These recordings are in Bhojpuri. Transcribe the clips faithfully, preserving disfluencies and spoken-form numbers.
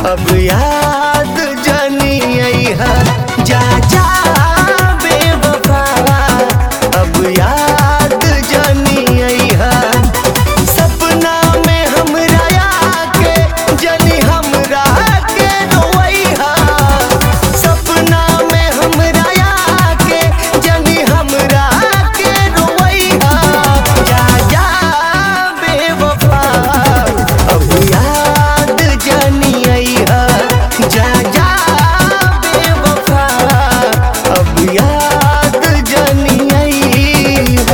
अब याद जानी अइहा जा जा बेवफा। अब याद जानी अइहा सपना में हमरा आके जानी हमरा के रोइहा। सपना में हमरा आके जानी हमरा के रोइहा। जा जा बेवफा अब याद जानी अइहा जा जा बेवफा अब याद जानी अइहा।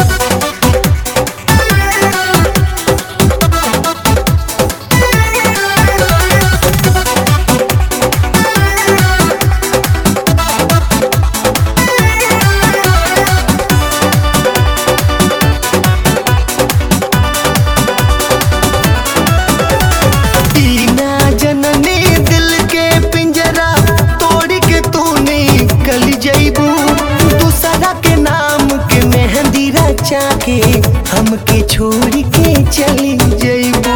दीना जननी दिल के पिंजरा तोड़ के तू निकल जइबू। दूसरा के नाम के मेहंदी रचा के हमके छोड़ के चली जइबू।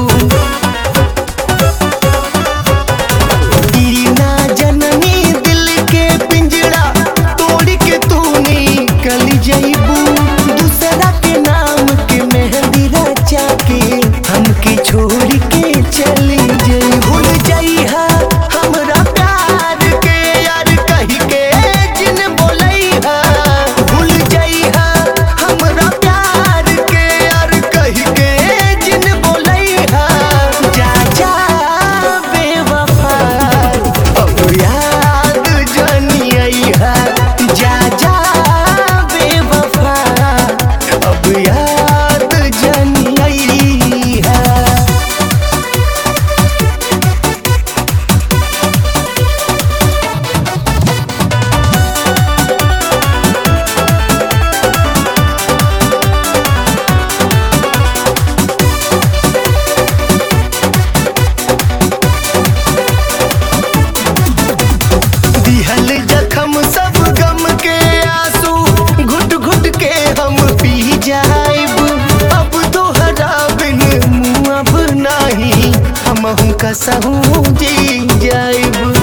दीना जननी दिल के पिंजरा तोड़ के तू निकल जइबू। दूसरा के नाम के मेहंदी रचा के हमके छोड़ के चली जई। भूल जइहा हमरा प्यार के यार कही के जिन बोलैहा। भूल जइहा हमरा प्यार के यार कही के जिन बोलैहा। जा जा बेवफा अब याद जानी अइहा जा जा बेवफा अब याद जानी अइहा। दिहल जखम सब गम के आंसू घुट घुट के हम पी जाइब। अब तोहरा बिन मुँह अब नाही हमहू कसहू जी जाइब।